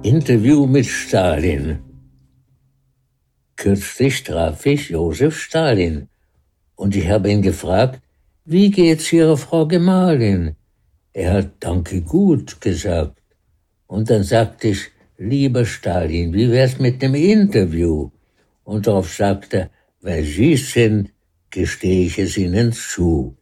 Interview mit Stalin. Kürzlich traf ich Josef Stalin und ich habe ihn gefragt, wie geht's Ihrer Frau Gemahlin? Er hat Danke gut gesagt. Und dann sagte ich, lieber Stalin, wie wär's mit dem Interview? Und darauf sagte er, weil Sie sind, gestehe ich es Ihnen zu.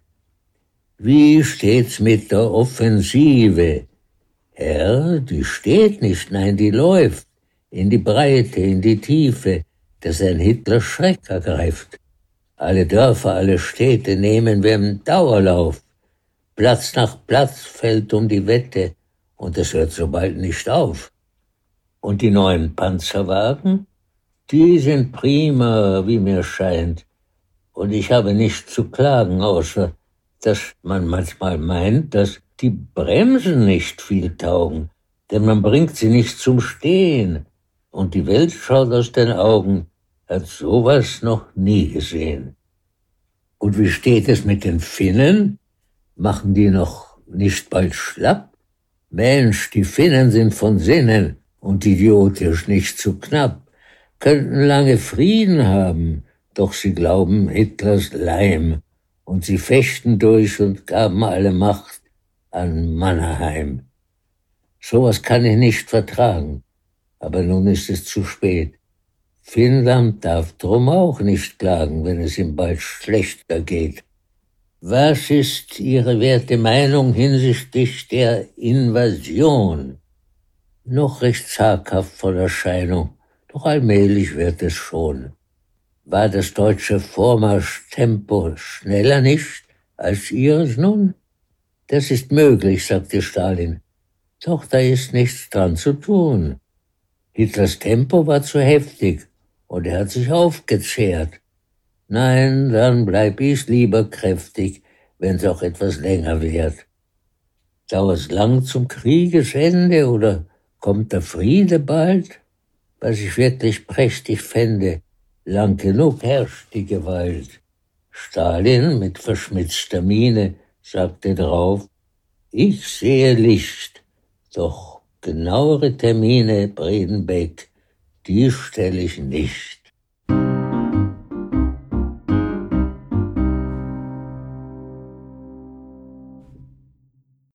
Wie steht's mit der Offensive? Herr, die steht nicht, nein, die läuft. In die Breite, in die Tiefe, dass ein Hitler Schreck ergreift. Alle Dörfer, alle Städte nehmen wir im Dauerlauf. Platz nach Platz fällt um die Wette und es hört so bald nicht auf. Und die neuen Panzerwagen, die sind prima, wie mir scheint. Und ich habe nichts zu klagen, außer dass man manchmal meint, dass die Bremsen nicht viel taugen, denn man bringt sie nicht zum Stehen. Und die Welt schaut aus den Augen, hat sowas noch nie gesehen. Und wie steht es mit den Finnen? Machen die noch nicht bald schlapp? Mensch, die Finnen sind von Sinnen und idiotisch nicht zu knapp, könnten lange Frieden haben, doch sie glauben Hitlers Leim und sie fechten durch und gaben alle Macht an Mannerheim. Sowas kann ich nicht vertragen, aber nun ist es zu spät. Finnland darf drum auch nicht klagen, wenn es ihm bald schlechter geht. Was ist Ihre werte Meinung hinsichtlich der Invasion? Noch recht zaghaft von Erscheinung, doch allmählich wird es schon. War das deutsche Vormarschtempo schneller nicht als Ihres nun? Das ist möglich, sagte Stalin. Doch da ist nichts dran zu tun. Hitlers Tempo war zu heftig und er hat sich aufgezehrt. Nein, dann bleib ich lieber kräftig, wenn's auch etwas länger währt. Dauert's lang zum Kriegesende oder kommt der Friede bald? Was ich wirklich prächtig fände, lang genug herrscht die Gewalt. Stalin mit verschmitzter Miene sagte drauf, ich sehe Licht, doch genauere Termine, Bredenbeck, die stell ich nicht.